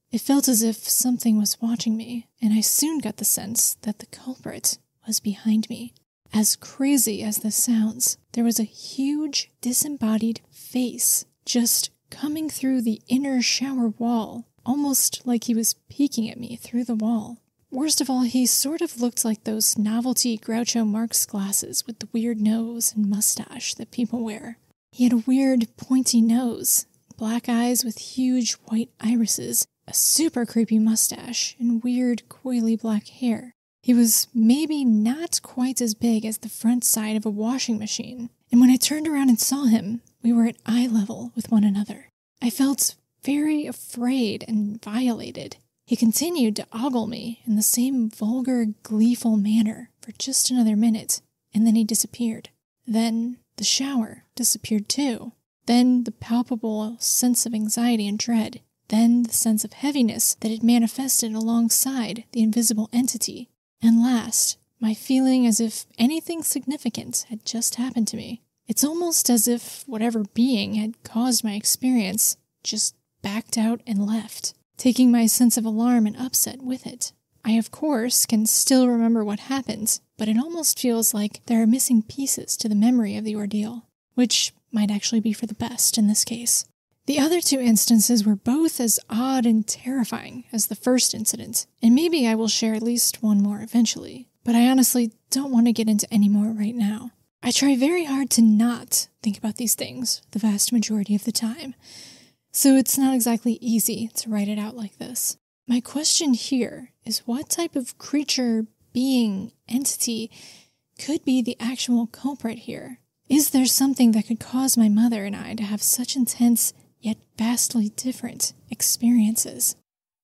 It felt as if something was watching me, and I soon got the sense that the culprit was behind me. As crazy as this sounds, there was a huge, disembodied face just coming through the inner shower wall, almost like he was peeking at me through the wall. Worst of all, he sort of looked like those novelty Groucho Marx glasses with the weird nose and mustache that people wear. He had a weird, pointy nose, black eyes with huge white irises, a super creepy mustache, and weird, coily black hair. He was maybe not quite as big as the front side of a washing machine, and when I turned around and saw him, we were at eye level with one another. I felt very afraid and violated. He continued to ogle me in the same vulgar, gleeful manner for just another minute, and then he disappeared. Then the shower disappeared too. Then the palpable sense of anxiety and dread. Then the sense of heaviness that had manifested alongside the invisible entity. And last, my feeling as if anything significant had just happened to me. It's almost as if whatever being had caused my experience just backed out and left, taking my sense of alarm and upset with it. I, of course, can still remember what happened, but it almost feels like there are missing pieces to the memory of the ordeal, which might actually be for the best in this case. The other two instances were both as odd and terrifying as the first incident, and maybe I will share at least one more eventually, but I honestly don't want to get into any more right now. I try very hard to not think about these things the vast majority of the time, so it's not exactly easy to write it out like this. My question here is what type of creature, being, entity could be the actual culprit here? Is there something that could cause my mother and I to have such intense, yet vastly different experiences?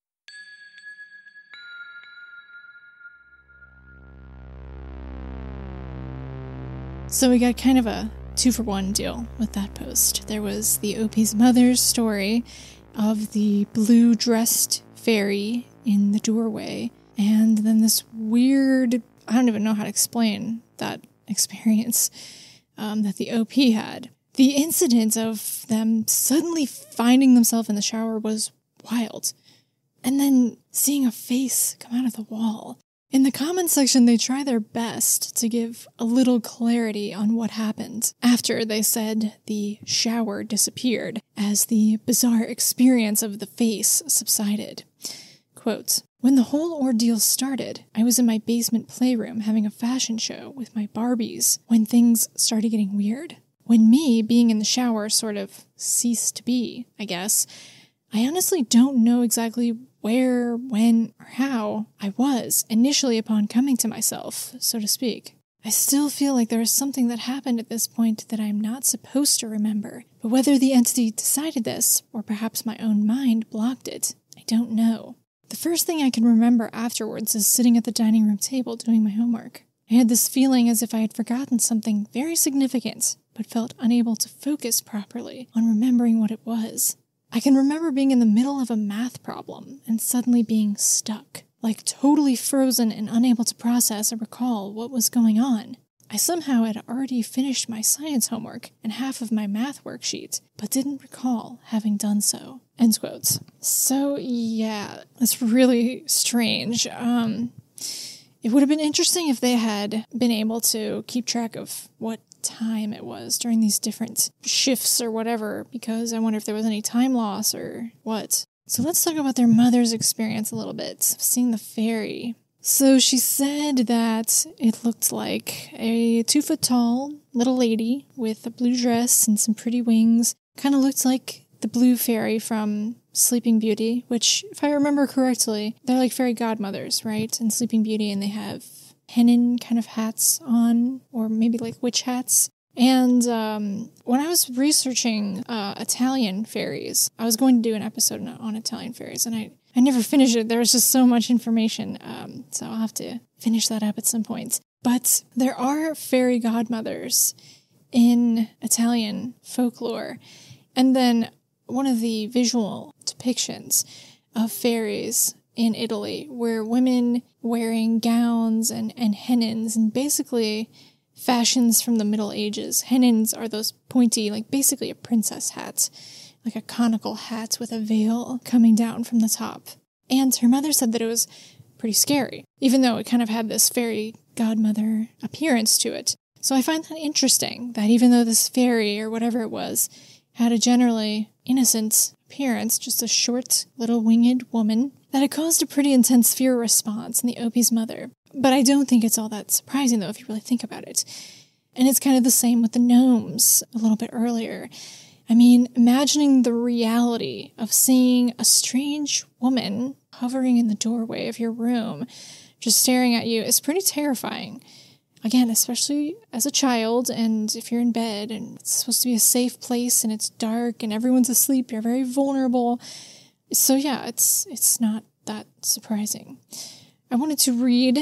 So we got kind of a two-for-one deal with that post. There was the O P's mother's story of the blue-dressed fairy in the doorway, and then this weird, I don't even know how to explain that experience um, that the O P had. The incident of them suddenly finding themselves in the shower was wild. And then seeing a face come out of the wall. In the comments section, they try their best to give a little clarity on what happened after they said the shower disappeared as the bizarre experience of the face subsided. Quote, "When the whole ordeal started, I was in my basement playroom having a fashion show with my Barbies when things started getting weird. When me being in the shower sort of ceased to be, I guess, I honestly don't know exactly where, when, or how I was initially upon coming to myself, so to speak. I still feel like there is something that happened at this point that I am not supposed to remember, but whether the entity decided this, or perhaps my own mind blocked it, I don't know. The first thing I can remember afterwards is sitting at the dining room table doing my homework. I had this feeling as if I had forgotten something very significant, but felt unable to focus properly on remembering what it was. I can remember being in the middle of a math problem and suddenly being stuck, like totally frozen and unable to process or recall what was going on. I somehow had already finished my science homework and half of my math worksheet, but didn't recall having done so." End quotes. So, yeah, it's really strange. Um, it would have been interesting if they had been able to keep track of what time it was during these different shifts or whatever, because I wonder if there was any time loss or what. So let's talk about their mother's experience a little bit, seeing the fairy. So she said that it looked like a two-foot-tall little lady with a blue dress and some pretty wings. Kind of looked like the blue fairy from Sleeping Beauty, which, if I remember correctly, they're like fairy godmothers, right? In Sleeping Beauty, and they have hennin kind of hats on, or maybe like witch hats. And um, when I was researching uh, Italian fairies, I was going to do an episode on, on Italian fairies, and I, I never finished it. There was just so much information, um, so I'll have to finish that up at some point. But there are fairy godmothers in Italian folklore, and then one of the visual depictions of fairies in Italy were women wearing gowns and, and hennins, and basically fashions from the Middle Ages. Hennins are those pointy, like basically a princess hat, like a conical hat with a veil coming down from the top. And her mother said that it was pretty scary, even though it kind of had this fairy godmother appearance to it. So I find that interesting, that even though this fairy, or whatever it was, had a generally innocent appearance, just a short little winged woman, that it caused a pretty intense fear response in the Opie's mother. But I don't think it's all that surprising, though, if you really think about it. And it's kind of the same with the gnomes a little bit earlier. I mean, imagining the reality of seeing a strange woman hovering in the doorway of your room, just staring at you, is pretty terrifying. Again, especially as a child, and if you're in bed, and it's supposed to be a safe place, and it's dark, and everyone's asleep, you're very vulnerable. So yeah, it's it's not that surprising. I wanted to read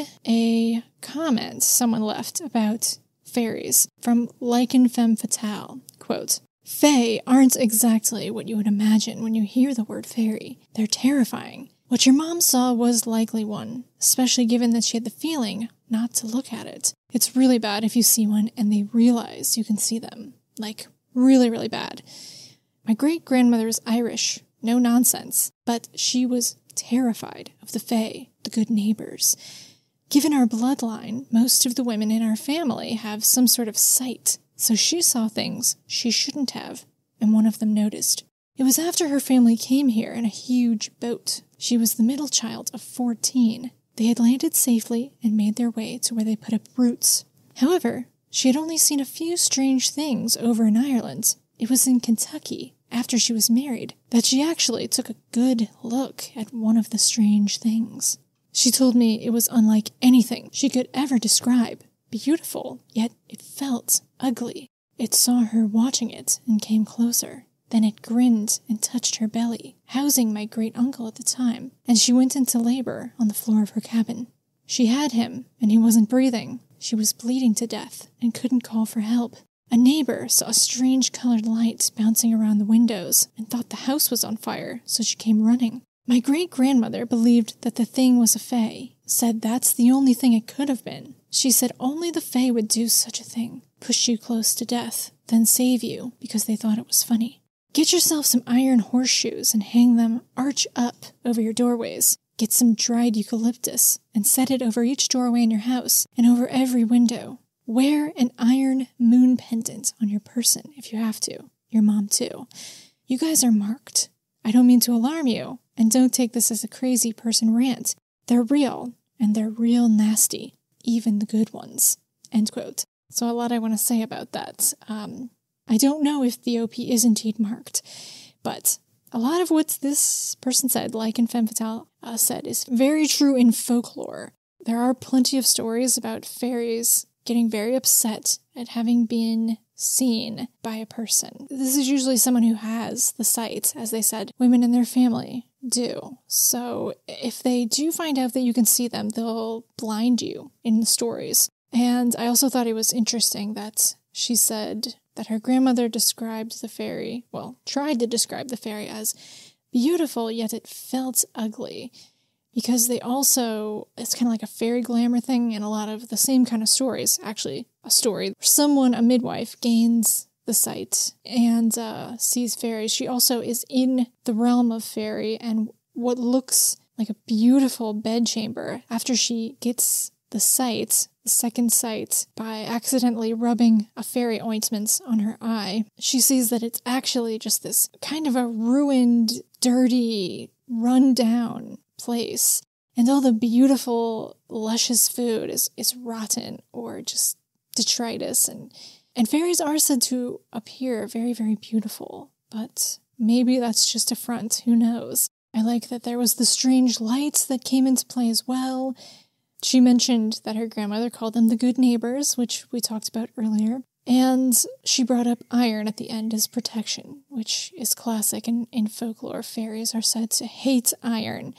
a comment someone left about fairies from Lichen Femme Fatale. Quote, "Fae aren't exactly what you would imagine when you hear the word fairy. They're terrifying. What your mom saw was likely one, especially given that she had the feeling not to look at it. It's really bad if you see one and they realize you can see them. Like, really, really bad. My great-grandmother is Irish, no nonsense, but she was terrified of the fae, the good neighbors. Given our bloodline, most of the women in our family have some sort of sight, so she saw things she shouldn't have, and one of them noticed. It was after her family came here in a huge boat. She was the middle child of fourteen. They had landed safely and made their way to where they put up roots. However, she had only seen a few strange things over in Ireland. It was in Kentucky, after she was married, that she actually took a good look at one of the strange things. She told me it was unlike anything she could ever describe. Beautiful, yet it felt ugly. It saw her watching it and came closer. Then it grinned and touched her belly, housing my great-uncle at the time, and she went into labor on the floor of her cabin. She had him, and he wasn't breathing. She was bleeding to death and couldn't call for help. A neighbor saw a strange colored light bouncing around the windows and thought the house was on fire, so she came running. My great-grandmother believed that the thing was a fae, said that's the only thing it could have been. She said only the fae would do such a thing, push you close to death, then save you because they thought it was funny. Get yourself some iron horseshoes and hang them arch up over your doorways. Get some dried eucalyptus and set it over each doorway in your house and over every window. Wear an iron moon pendant on your person if you have to. Your mom too. You guys are marked. I don't mean to alarm you, and don't take this as a crazy person rant. They're real, and they're real nasty, even the good ones." End quote. So a lot I want to say about that. Um... I don't know if the O P is indeed marked, but a lot of what this person said, Lichen Femme Fatale uh, said, is very true in folklore. There are plenty of stories about fairies getting very upset at having been seen by a person. This is usually someone who has the sight, as they said, women in their family do. So if they do find out that you can see them, they'll blind you in the stories. And I also thought it was interesting that she said that her grandmother described the fairy, well, tried to describe the fairy as beautiful, yet it felt ugly. Because they also, it's kind of like a fairy glamour thing, and a lot of the same kind of stories, actually, a story where someone, a midwife, gains the sight and uh, sees fairies. She also is in the realm of fairy, and what looks like a beautiful bedchamber, after she gets the sight, the second sight, by accidentally rubbing a fairy ointment on her eye, she sees that it's actually just this kind of a ruined, dirty, run-down place. And all the beautiful, luscious food is, is rotten or just detritus. And, and fairies are said to appear very, very beautiful. But maybe that's just a front. Who knows? I like that there was the strange lights that came into play as well. She mentioned that her grandmother called them the good neighbors, which we talked about earlier. And she brought up iron at the end as protection, which is classic in, in folklore. Fairies are said to hate iron.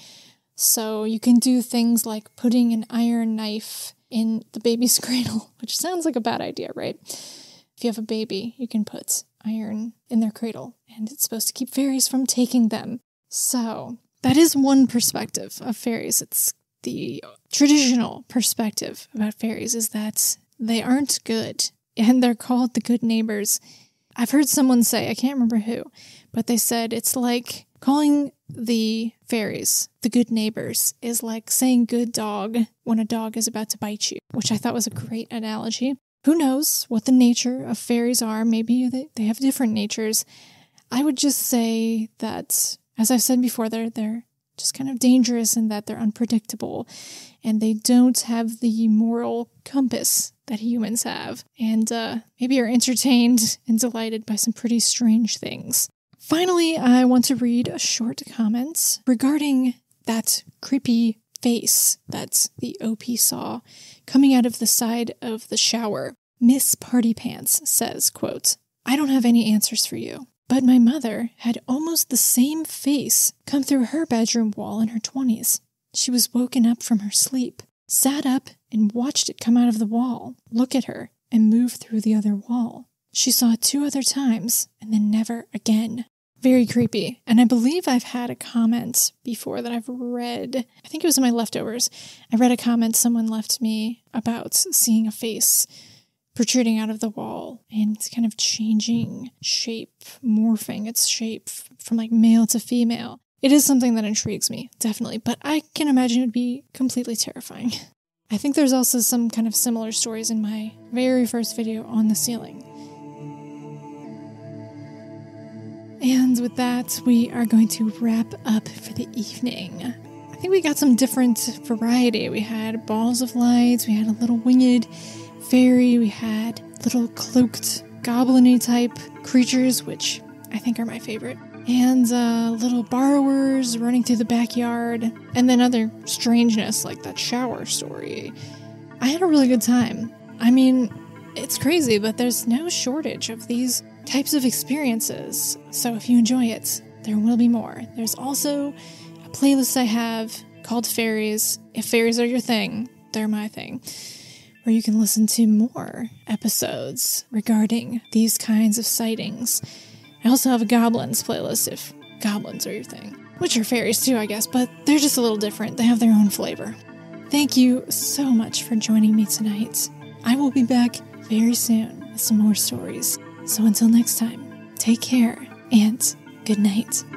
So you can do things like putting an iron knife in the baby's cradle, which sounds like a bad idea, right? If you have a baby, you can put iron in their cradle, and it's supposed to keep fairies from taking them. So that is one perspective of fairies. It's the traditional perspective about fairies is that they aren't good, and they're called the good neighbors I've heard someone say, I can't remember who, but they said it's like calling the fairies the good neighbors is like saying good dog when a dog is about to bite you, which I thought was a great analogy. Who knows what the nature of fairies are? Maybe they, they have different natures. I would just say that, as I've said before, they're, they're just kind of dangerous in that they're unpredictable and they don't have the moral compass that humans have, and uh, maybe are entertained and delighted by some pretty strange things. Finally, I want to read a short comment regarding that creepy face that the O P saw coming out of the side of the shower. Miss Party Pants says, quote, "I don't have any answers for you, but my mother had almost the same face come through her bedroom wall in her twenties. She was woken up from her sleep, sat up and watched it come out of the wall, look at her, and move through the other wall. She saw it two other times, and then never again." Very creepy. And I believe I've had a comment before that I've read. I think it was in my leftovers. I read a comment someone left me about seeing a face protruding out of the wall and kind of changing shape, morphing its shape from like male to female. It is something that intrigues me, definitely, but I can imagine it would be completely terrifying. I think there's also some kind of similar stories in my very first video on the ceiling. And with that, we are going to wrap up for the evening. I think we got some different variety. We had balls of lights, we had a little winged fairy, we had little cloaked goblin-y type creatures, which I think are my favorite, and uh, little borrowers running through the backyard, and then other strangeness like that shower story. I had a really good time. I mean, it's crazy, but there's no shortage of these types of experiences. So if you enjoy it, there will be more. There's also a playlist I have called Fairies. If fairies are your thing, they're my thing, where you can listen to more episodes regarding these kinds of sightings. I also have a goblins playlist if goblins are your thing, which are fairies too, I guess, but they're just a little different. They have their own flavor. Thank you so much for joining me tonight. I will be back very soon with some more stories. So until next time, take care and good night.